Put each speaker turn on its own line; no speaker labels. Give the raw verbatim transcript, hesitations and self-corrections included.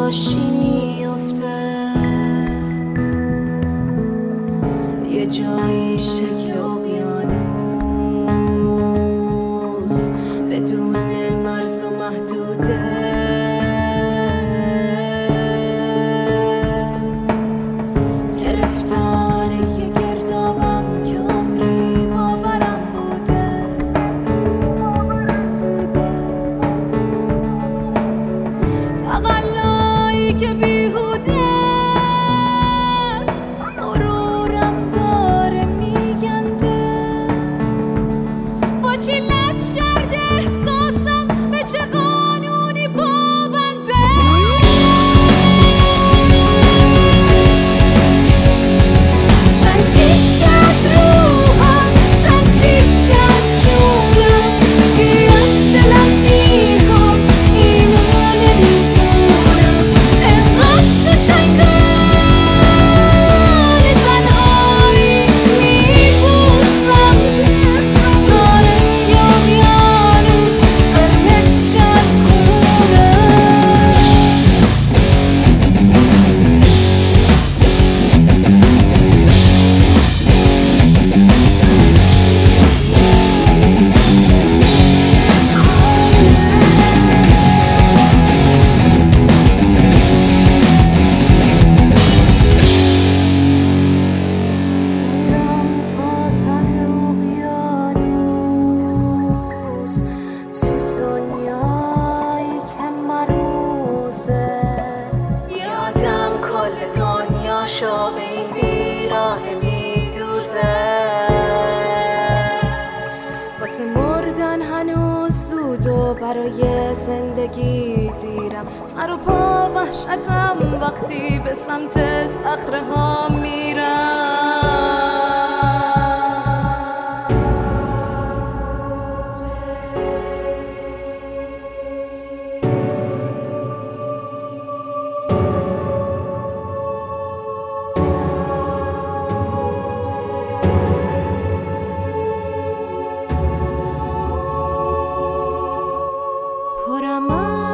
خوشی میافته، یه جایی شکل اقیانوس بدون مرز و محدوده. گرفتار یه گردابم که عمری باورم بوده، تقلایی که بیهوده است، غرورم داره میگنده. با چی لج کرده احساسم، به چه قانونی پابنده. چند تیکه از روحم، چند تیکه از جونم، چی از دلم میخوام اینو نمیتونم. انقدر تو چنگال تنهایی میبوسم تا رنگ اقیانوس قرمز شه از خونه. میرم تا ته اقیانوس، تو دنیایی که مرموزه. یادم کل دنیاشو به این بیراه میدوزه. واسه مردن هنوز زود و برای زندگی دیرم. سر و پا وحشتم وقتی به سمت صخره ها میرم. پرم